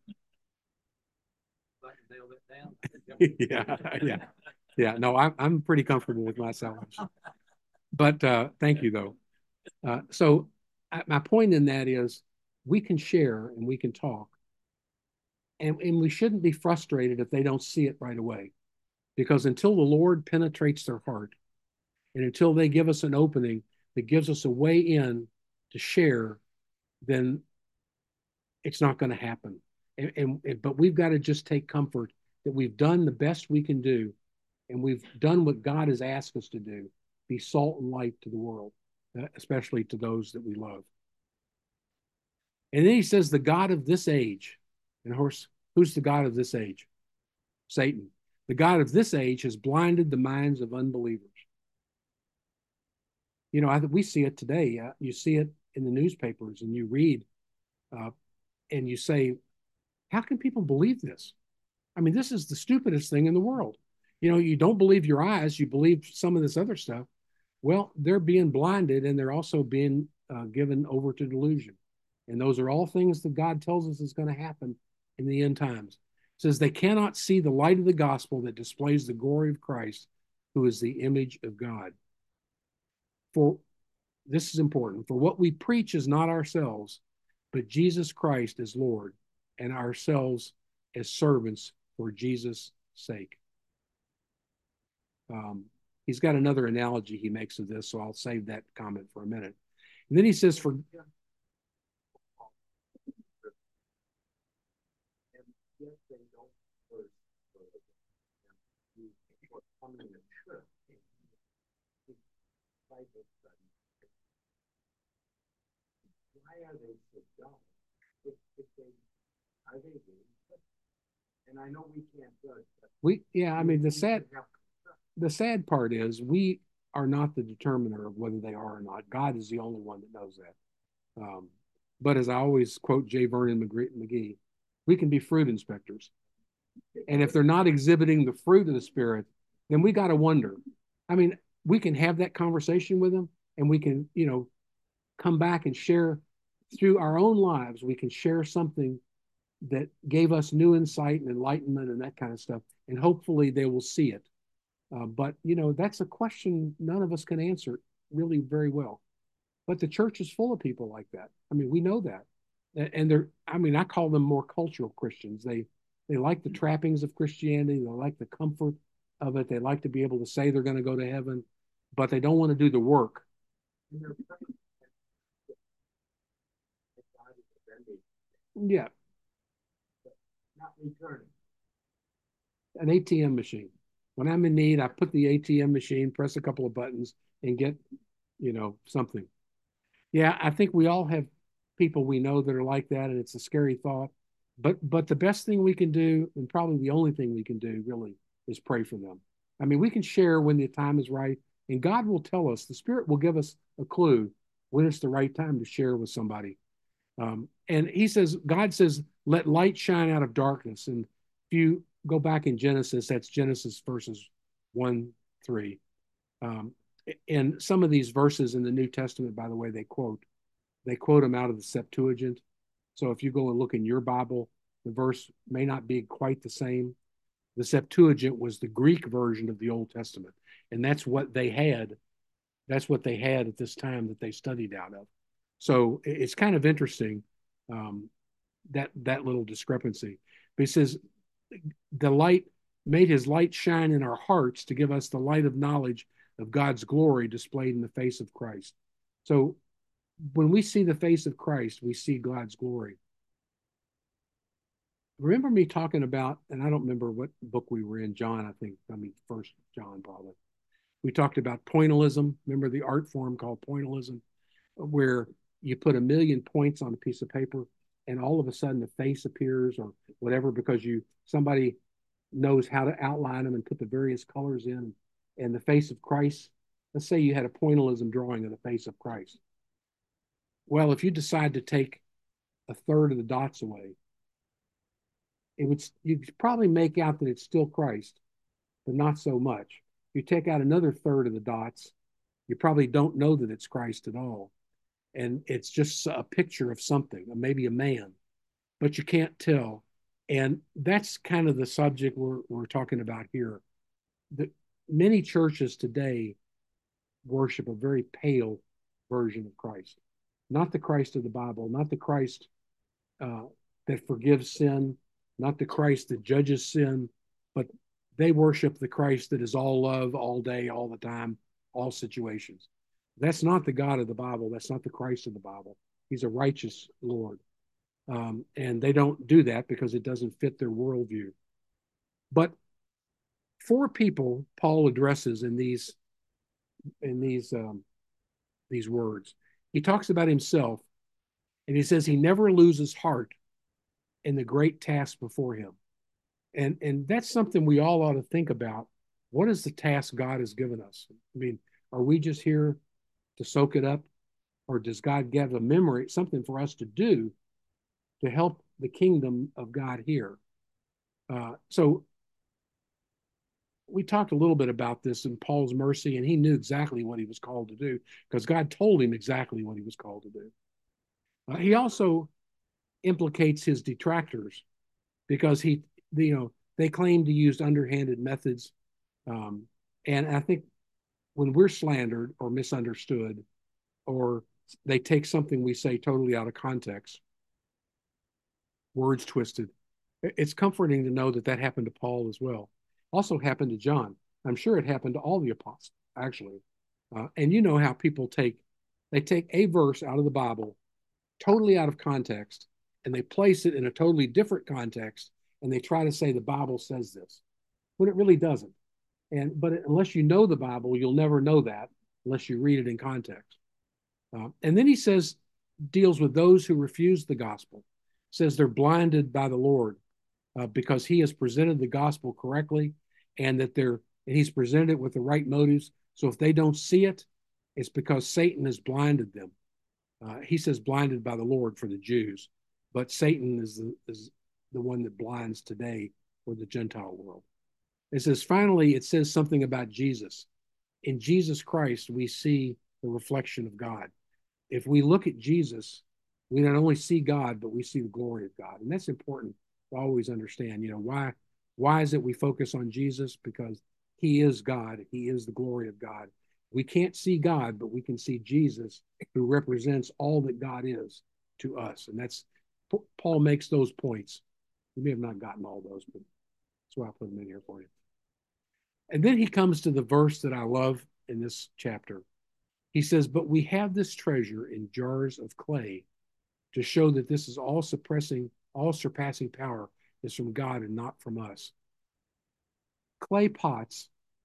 yeah, yeah, yeah. No, I'm I'm pretty comfortable with my salvation. But uh, thank you, though. Uh, so I, my point in that is, we can share and we can talk, and, and we shouldn't be frustrated if they don't see it right away, because until the Lord penetrates their heart, and until they give us an opening that gives us a way in to share, then it's not going to happen. And, and but we've got to just take comfort that we've done the best we can do, and we've done what God has asked us to do: be salt and light to the world, especially to those that we love. And then he says, the God of this age. And of course, who's the God of this age? Satan. The God of this age has blinded the minds of unbelievers. You know, I, we see it today. Uh, you see it in the newspapers, and you read, uh, and you say, how can people believe this? I mean, this is the stupidest thing in the world. You know, you don't believe your eyes, you believe some of this other stuff. Well, they're being blinded and they're also being uh, given over to delusion. And those are all things that God tells us is going to happen in the end times. It says they cannot see the light of the gospel that displays the glory of Christ, who is the image of God. For this is important. For what we preach is not ourselves, but Jesus Christ as Lord, and ourselves as servants for Jesus' sake. Um, he's got another analogy he makes of this, so I'll save that comment for a minute. And then he says, for why are they so dumb? If, if they are they and I know we can't judge. We yeah, I mean the sad the sad part is we are not the determiner of whether they are or not. God is the only one that knows that. Um, but as I always quote J. Vernon McGee, we can be fruit inspectors. And if they're not exhibiting the fruit of the Spirit, then we got to wonder. I mean, we can have that conversation with them and we can, you know, come back and share through our own lives. We can share something that gave us new insight and enlightenment and that kind of stuff. And hopefully they will see it. Uh, but, you know, that's a question none of us can answer really very well. But the church is full of people like that. I mean, we know that. And they're, I mean, I call them more cultural Christians. They, they like the trappings of Christianity. They like the comfort of it. They like to be able to say they're going to go to heaven, but they don't want to do the work. Yeah. Not returning. An A T M machine. When I'm in need, I put the A T M machine, press a couple of buttons, and get, you know, something. Yeah, I think we all have people we know that are like that, and it's a scary thought. But but the best thing we can do, and probably the only thing we can do, really, is pray for them. I mean, we can share when the time is right, and God will tell us. The Spirit will give us a clue when it's the right time to share with somebody. Um, and He says, God says, "Let light shine out of darkness." And if you go back in Genesis, that's Genesis verses one, three. Um, and some of these verses in the New Testament, by the way, they quote, they quote them out of the Septuagint. So if you go and look in your Bible, the verse may not be quite the same. The Septuagint was the Greek version of the Old Testament, and that's what they had. That's what they had at this time that they studied out of. So it's kind of interesting, um, that that little discrepancy. But he says, the light made his light shine in our hearts to give us the light of knowledge of God's glory displayed in the face of Christ. So when we see the face of Christ, we see God's glory. Remember me talking about, and I don't remember what book we were in, John, I think, I mean, First John probably. We talked about pointillism. Remember the art form called pointillism, where you put a million points on a piece of paper and all of a sudden the face appears or whatever because you somebody knows how to outline them and put the various colors in. And the face of Christ, let's say you had a pointillism drawing of the face of Christ. Well, if you decide to take a third of the dots away, it would you'd probably make out that it's still Christ, but not so much. You take out another third of the dots, you probably don't know that it's Christ at all. And it's just a picture of something, maybe a man, but you can't tell. And that's kind of the subject we're, we're talking about here. The, many churches today worship a very pale version of Christ, not the Christ of the Bible, not the Christ uh, that forgives sin, not the Christ that judges sin, but they worship the Christ that is all love, all day, all the time, all situations. That's not the God of the Bible. That's not the Christ of the Bible. He's a righteous Lord. Um, and they don't do that because it doesn't fit their worldview. But four people Paul addresses in these in these um, these words. He talks about himself, and he says he never loses heart in the great task before him. And and that's something we all ought to think about. What is the task God has given us? I mean, are we just here to soak it up, or does God give a memory, something for us to do to help the kingdom of God here? Uh, so we talked a little bit about this in Paul's mercy, and he knew exactly what he was called to do because God told him exactly what he was called to do. Uh, he also implicates his detractors because he, you know, they claim to use underhanded methods. Um, and I think when we're slandered or misunderstood, or they take something we say totally out of context, words twisted, it's comforting to know that that happened to Paul as well. Also happened to John. I'm sure it happened to all the apostles, actually. Uh, and you know how people take, they take a verse out of the Bible, totally out of context, and they place it in a totally different context, and they try to say the Bible says this, when it really doesn't. And but unless you know the Bible, you'll never know that unless you read it in context. Uh, and then he says, deals with those who refuse the gospel, says they're blinded by the Lord uh, because he has presented the gospel correctly, and that they're and he's presented it with the right motives. So if they don't see it, it's because Satan has blinded them. Uh, he says blinded by the Lord for the Jews, but Satan is the, is the one that blinds today for the Gentile world. It says, finally, it says something about Jesus. In Jesus Christ, we see the reflection of God. If we look at Jesus, we not only see God, but we see the glory of God. And that's important to always understand. You know, why, why is it we focus on Jesus? Because he is God. He is the glory of God. We can't see God, but we can see Jesus, who represents all that God is to us. And that's, Paul makes those points. You may have not gotten all those, but that's why I put them in here for you. And then he comes to the verse that I love in this chapter. He says, but we have this treasure in jars of clay to show that this is all suppressing, all surpassing power is from God and not from us. Clay pots,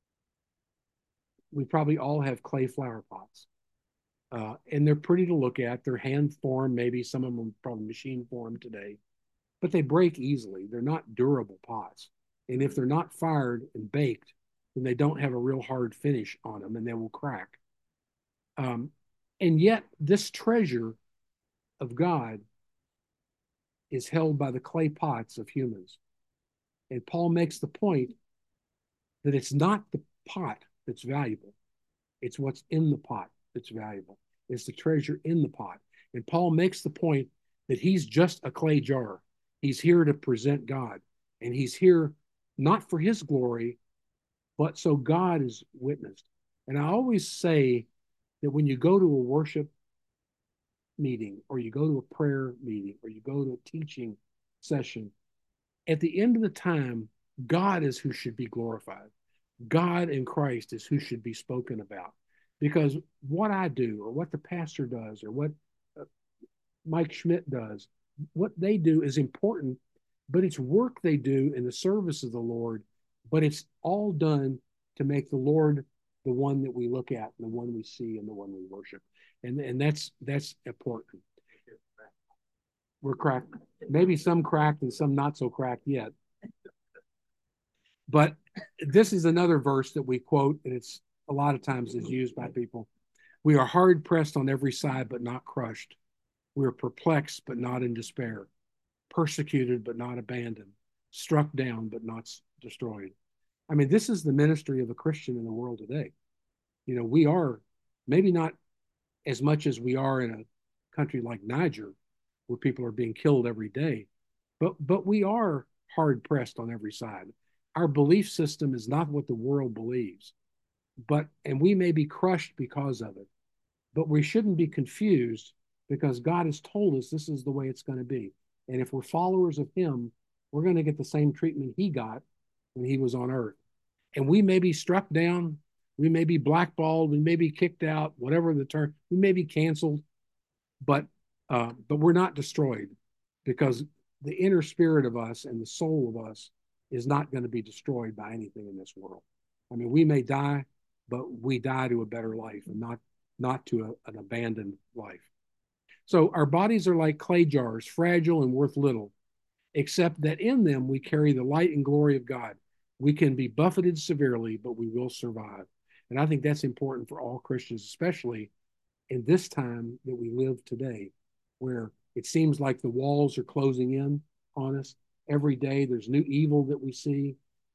we probably all have clay flower pots. Uh, and they're pretty to look at. They're hand formed, maybe some of them are probably machine formed today, but they break easily. They're not durable pots. And if they're not fired and baked, then they don't have a real hard finish on them and they will crack. Um, and yet, this treasure of God is held by the clay pots of humans. And Paul makes the point that it's not the pot that's valuable, it's what's in the pot that's valuable. It's the treasure in the pot. And Paul makes the point that he's just a clay jar. He's here to present God, and he's here not for his glory, but so God is witnessed. And I always say that when you go to a worship meeting, or you go to a prayer meeting, or you go to a teaching session, at the end of the time, God is who should be glorified. God in Christ is who should be spoken about. Because what I do, or what the pastor does, or what uh, Mike Schmidt does, what they do is important, but it's work they do in the service of the Lord, but it's all done to make the Lord the one that we look at, and the one we see, and the one we worship. And, and that's that's important. We're cracked. Maybe some cracked and some not so cracked yet. But this is another verse that we quote, and it's a lot of times is used by people. We are hard pressed on every side, but not crushed. We are perplexed, but not in despair. Persecuted, but not abandoned. Struck down, but not destroyed. I mean, this is the ministry of a Christian in the world today. You know, we are maybe not as much as we are in a country like Niger, where people are being killed every day, but but we are hard pressed on every side. Our belief system is not what the world believes, but and we may be crushed because of it, but we shouldn't be confused, because God has told us this is the way it's going to be. And if we're followers of him, we're going to get the same treatment he got when he was on earth. And we may be struck down, we may be blackballed, we may be kicked out, whatever the term, we may be canceled, but uh, but we're not destroyed, because the inner spirit of us and the soul of us is not going to be destroyed by anything in this world. I mean, we may die, but we die to a better life, and not not to a, an abandoned life. So our bodies are like clay jars, fragile and worth little, except that in them we carry the light and glory of God. We can be buffeted severely, but we will survive. And I think that's important for all Christians, especially in this time that we live today, where it seems like the walls are closing in on us. Every day there's new evil that we see.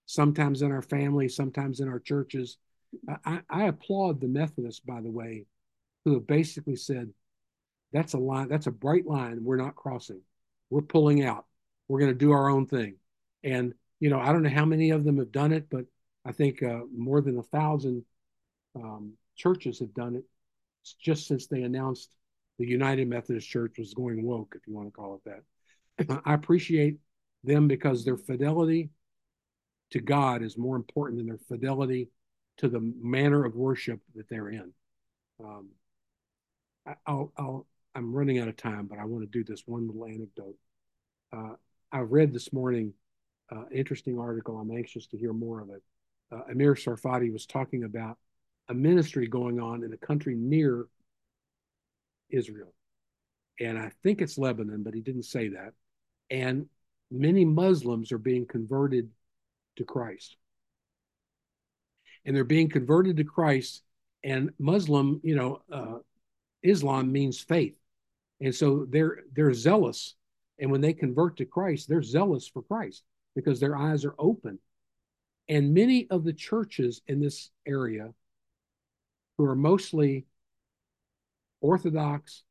sometimes in our families, sometimes in our churches. I, I applaud the Methodists, by the way, who have basically said, that's a line, that's a bright line we're not crossing. We're pulling out. We're going to do our own thing. And, you know, I don't know how many of them have done it, but I think uh, more than a thousand um, churches have done it just since they announced the United Methodist Church was going woke, if you want to call it that. I appreciate them because their fidelity to God is more important than their fidelity to the manner of worship that they're in. Um, I, I'll, I'll, I'm running out of time, but I want to do this one little anecdote. Uh, I read this morning uh, interesting article. I'm anxious to hear more of it. Uh, Amir Sarfati was talking about a ministry going on in a country near Israel. And I think it's Lebanon, but he didn't say that. And many Muslims are being converted to Christ. And they're being converted to Christ. And Muslim, you know, uh, Islam means faith. And so they're they're zealous. And when they convert to Christ, they're zealous for Christ because their eyes are open. And many of the churches in this area, who are mostly Orthodox,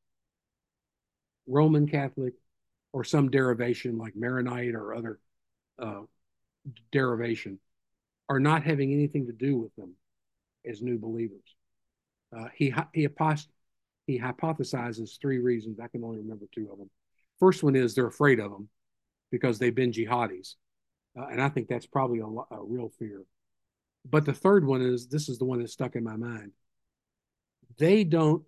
Roman Catholic, or some derivation like Maronite or other uh, derivation, are not having anything to do with them as new believers. Uh, he he, apost- he hypothesizes three reasons. I can only remember two of them. First one is they're afraid of them because they've been jihadis. Uh, and I think that's probably a, a real fear. But the third one is, this is the one that stuck in my mind. They don't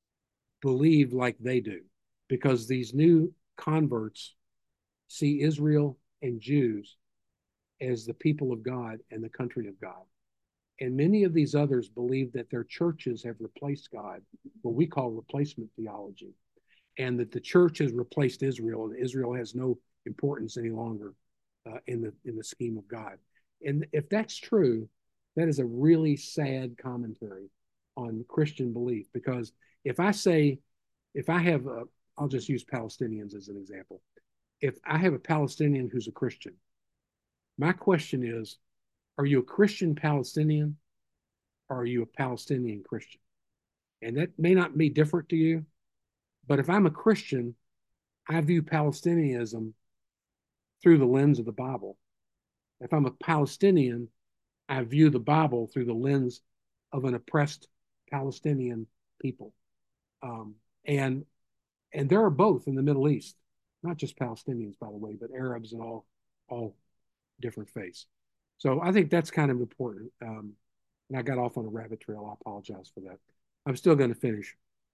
believe like they do because these new converts see Israel and Jews as the people of God and the country of God. And many of these others believe that their churches have replaced God, what we call replacement theology, and that the church has replaced Israel, and Israel has no importance any longer uh, in the in the scheme of God. And if that's true, that is a really sad commentary on Christian belief. Because if I say, if I have, a, I'll just use Palestinians as an example. If I have a Palestinian who's a Christian, my question is, are you a Christian Palestinian or are you a Palestinian Christian? And that may not be different to you, but if I'm a Christian, I view Palestinianism through the lens of the Bible. If I'm a Palestinian, I view the Bible through the lens of an oppressed Palestinian people. Um, and and there are both in the Middle East, not just Palestinians, by the way, but Arabs and all all different faiths. So I think that's kind of important. Um, and I got off on a rabbit trail. I apologize for that. I'm still going to finish.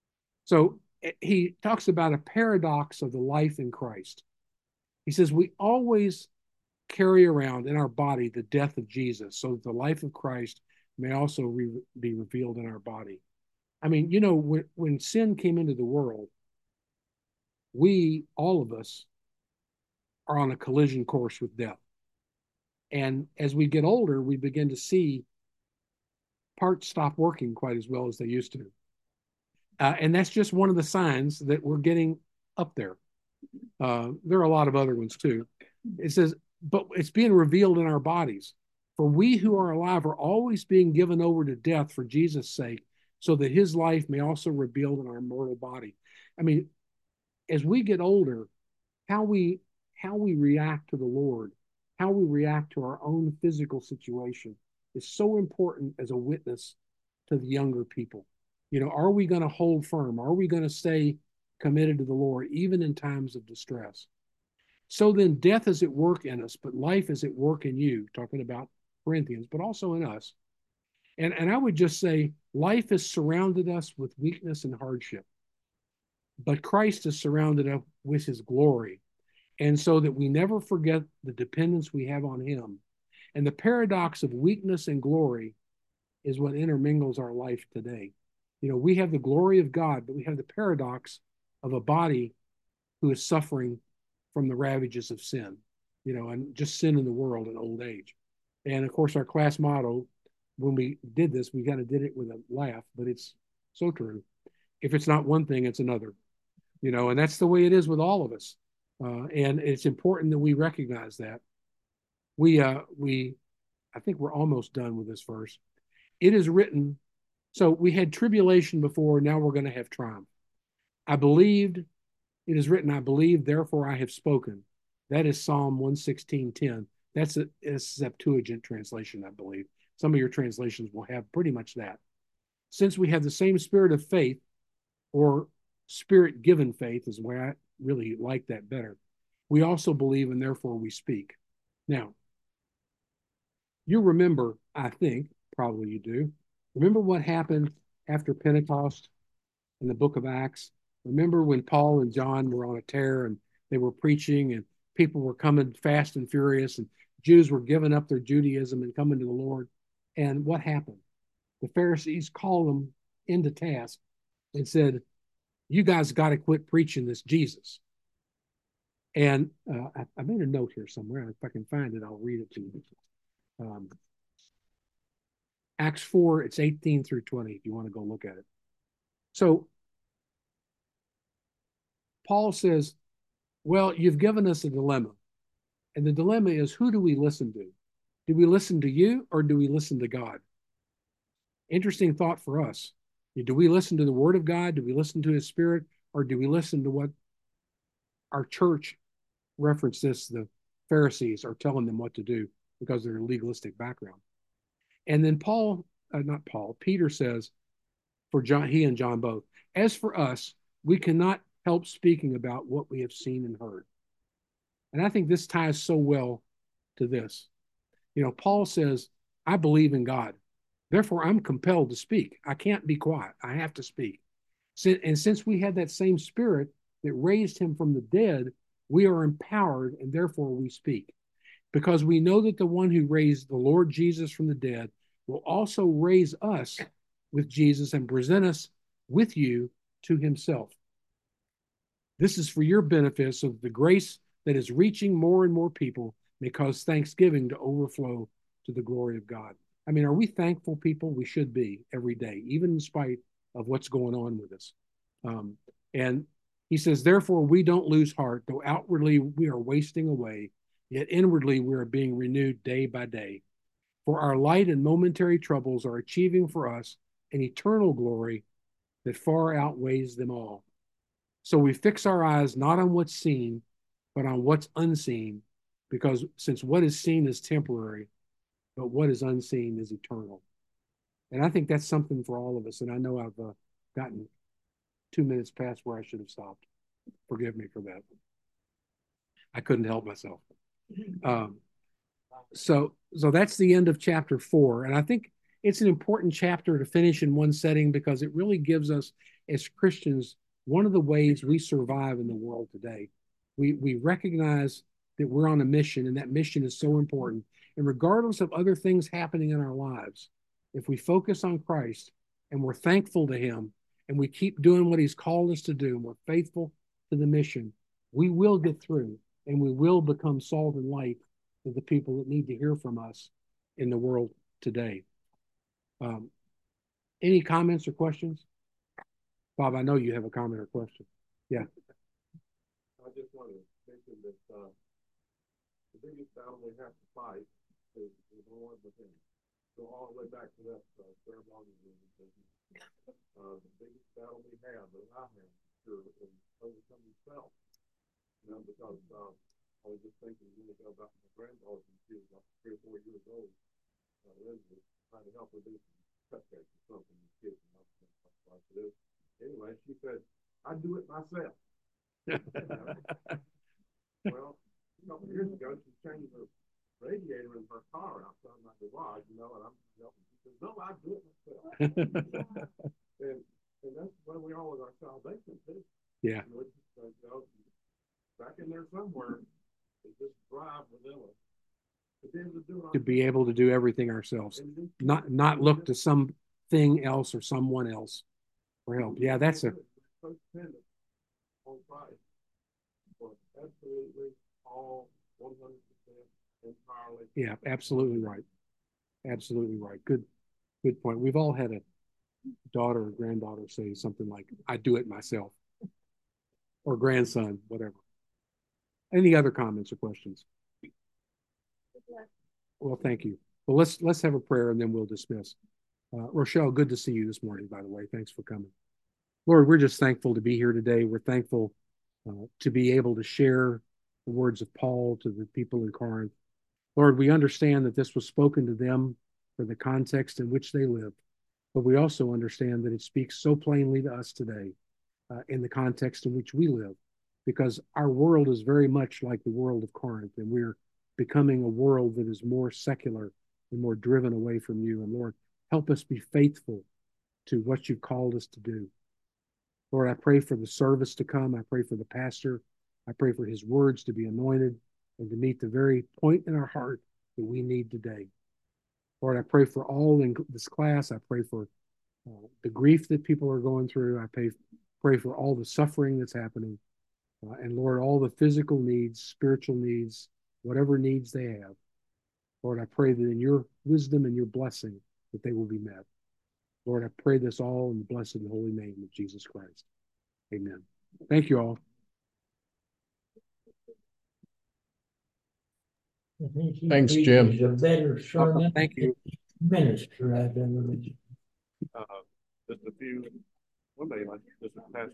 So he talks about a paradox of the life in Christ. He says, we always carry around in our body the death of Jesus so that the life of Christ may also re be revealed in our body. I mean, you know, when, when sin came into the world, we, all of us, are on a collision course with death. And as we get older, we begin to see parts stop working quite as well as they used to. Uh, and that's just one of the signs that we're getting up there. Uh, there are a lot of other ones too. It says, but it's being revealed in our bodies. For we who are alive are always being given over to death for Jesus' sake, so that his life may also be revealed in our mortal body. I mean, as we get older, how we how we react to the Lord, how we react to our own physical situation is so important as a witness to the younger people. You know, are we going to hold firm? Are we going to stay committed to the Lord, even in times of distress? So then death is at work in us, but life is at work in you, talking about Corinthians, but also in us. And, and I would just say life has surrounded us with weakness and hardship, but Christ has surrounded us with his glory. And so that we never forget the dependence we have on him. And the paradox of weakness and glory is what intermingles our life today. You know, we have the glory of God, but we have the paradox of a body who is suffering from the ravages of sin, you know, and just sin in the world and old age. And of course, our class motto, when we did this, we kind of did it with a laugh, but it's so true. If it's not one thing, it's another, you know, and that's the way it is with all of us. Uh, and it's important that we recognize that. We, uh, we, I think we're almost done with this verse. It is written, so we had tribulation before, now we're going to have triumph. I believed, it is written, I believe, therefore I have spoken. That is Psalm one sixteen ten. That's a, a Septuagint translation, I believe. Some of your translations will have pretty much that. Since we have the same spirit of faith, or spirit-given faith is the way I really like that better, we also believe and therefore we speak. Now, you remember, I think, probably you do, remember what happened after Pentecost in the book of Acts? Remember when Paul and John were on a tear and they were preaching and people were coming fast and furious and Jews were giving up their Judaism and coming to the Lord? And what happened? The Pharisees called them into task and said, you guys got to quit preaching this Jesus. And uh, I, I made a note here somewhere. If I can find it, I'll read it to you. Um, Acts four, it's eighteen through twenty, if you want to go look at it. So Paul says, well, you've given us a dilemma. And the dilemma is, who do we listen to? Do we listen to you or do we listen to God? Interesting thought for us. Do we listen to the word of God? Do we listen to his spirit? Or do we listen to what our church reference this, the Pharisees are telling them what to do because of their legalistic background? And then Paul, uh, not Paul, Peter says, for John, he and John both, as for us, we cannot help speaking about what we have seen and heard. And I think this ties so well to this. You know, Paul says, I believe in God. Therefore, I'm compelled to speak. I can't be quiet. I have to speak. And since we had that same spirit that raised him from the dead, we are empowered and therefore we speak. Because we know that the one who raised the Lord Jesus from the dead will also raise us with Jesus and present us with you to himself. This is for your benefit, so that the grace that is reaching more and more people may cause thanksgiving to overflow to the glory of God. I mean, are we thankful people? We should be every day, even in spite of what's going on with us. Um, and he says, therefore, we don't lose heart, though outwardly we are wasting away, yet inwardly we are being renewed day by day. For our light and momentary troubles are achieving for us an eternal glory that far outweighs them all. So we fix our eyes not on what's seen, but on what's unseen, because since what is seen is temporary, but what is unseen is eternal. And I think that's something for all of us. And I know I've uh, gotten two minutes past where I should have stopped. Forgive me for that. I couldn't help myself. Um, so, so that's the end of chapter four. And I think it's an important chapter to finish in one setting because it really gives us, as Christians, one of the ways we survive in the world today. We, we recognize that we're on a mission, and that mission is so important. And regardless of other things happening in our lives, if we focus on Christ and we're thankful to him and we keep doing what he's called us to do and we're faithful to the mission, we will get through and we will become salt and light to the people that need to hear from us in the world today. Um, any comments or questions? Bob, I know you have a comment or question. Yeah. I just want to mention that uh, the biggest battle we have to fight is the Lord within. Go all the way back to that uh, ceremony. Uh, the biggest battle we have, that I have, sure, is overcoming self. You know, because uh, I was just thinking a minute ago about my granddaughter when she was like three or four years old. Uh, Elizabeth, trying to help her do some cupcakes or something with kids and all that stuff like this. Anyway, she said, I do it myself. Well, a couple of years ago, she changed her radiator in her car outside my garage, you know, and I'm helping. She says, no, I do it myself. and, and that's where we are with our salvation, too. Yeah. You know, it's, uh, you know, back in there somewhere, it's this drive within us to be able to do it. To be able to do everything ourselves, not not look to something else or someone else for help. Yeah, that's a. So dependent on Christ, but absolutely all one hundred percent entirely. Yeah, absolutely right. Absolutely right. Good, good point. We've all had a daughter or granddaughter say something like, "I do it myself," or grandson, whatever. Any other comments or questions? Well, thank you. Well, let's let's have a prayer and then we'll dismiss. Uh, Rochelle, good to see you this morning, by the way. Thanks for coming. Lord, we're just thankful to be here today. We're thankful uh, to be able to share the words of Paul to the people in Corinth. Lord, we understand that this was spoken to them for the context in which they lived, but we also understand that it speaks so plainly to us today uh, in the context in which we live, because our world is very much like the world of Corinth, and we're becoming a world that is more secular and more driven away from you. And Lord, help us be faithful to what you've called us to do. Lord, I pray for the service to come. I pray for the pastor. I pray for his words to be anointed and to meet the very point in our heart that we need today. Lord, I pray for all in this class. I pray for uh, the grief that people are going through. I pray, pray for all the suffering that's happening. Uh, and Lord, all the physical needs, spiritual needs, whatever needs they have. Lord, I pray that in your wisdom and your blessing that they will be met. Lord, I pray this all in the blessed and holy name of Jesus Christ. Amen. Thank you all. Thanks, Jim. A better sermon Thank you. minister I've ever been.